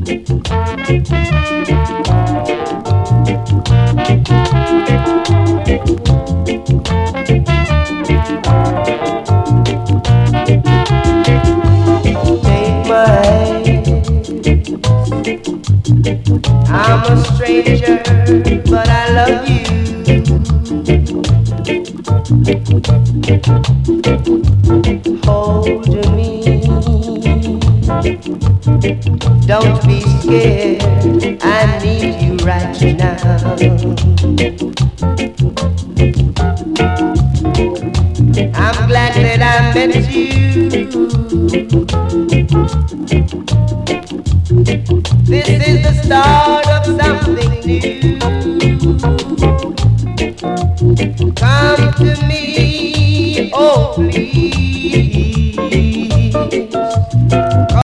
Take my hand. I'm a stranger, but I love you. Hold me. Don't be scared. I need you right now. I'm glad that I met you.